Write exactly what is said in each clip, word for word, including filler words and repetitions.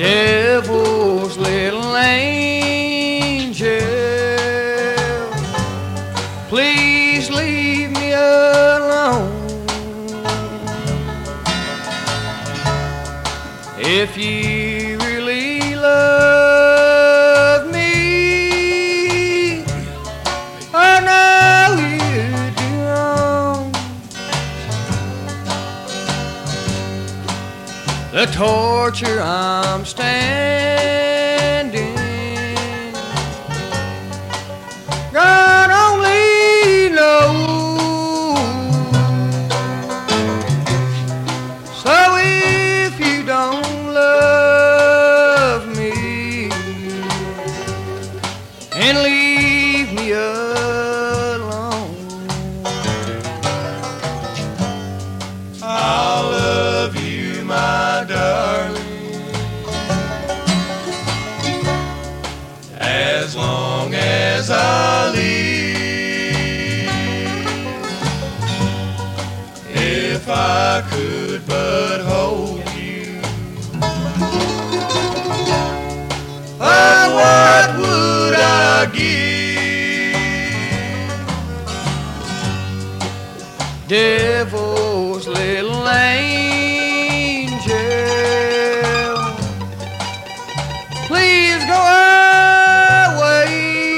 devil's little angel, please leave me alone. If you really love me, I know you'd be wrong. The torture I'm standing, God only knows. So if you don't love me and leave me alone, I'll love you, my darling, as long as I live. If I could but hold you, oh, what would I give? devil's little angel, please go away.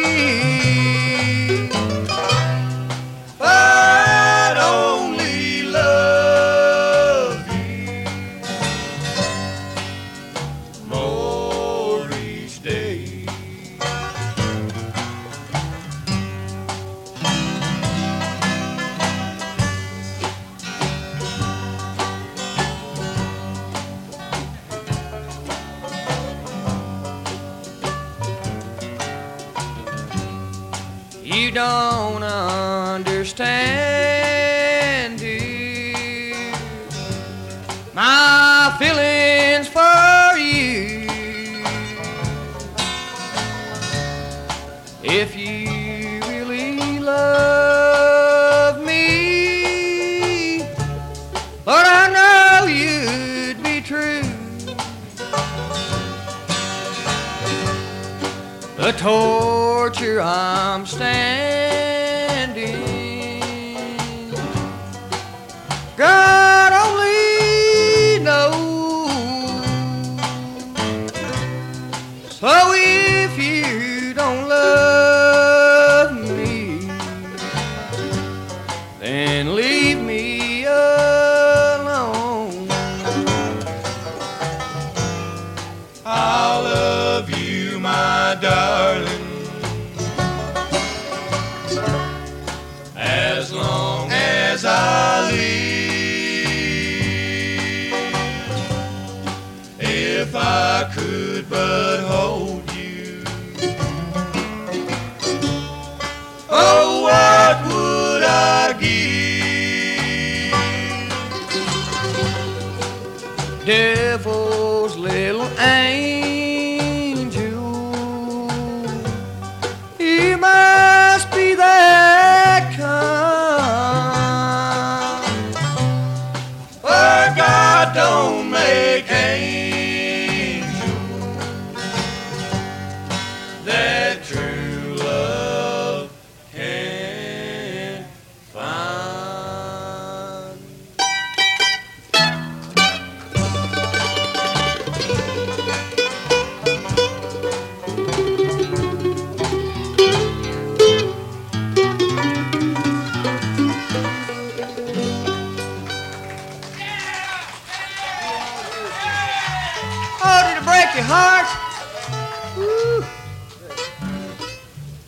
I'd only love you more each day. You don't understand, dear, my feelings for you. If you really love me, Lord, I know you'd be true. The torture I'm standing, God only knows. So if you don't love me, then leave me alone. I'll love you, my darling, as long as I live. If I could but hold you, oh, what would I give? Devil's little angel, you must be that kind, For God don't make angels that true love can find. oh, did it break your heart?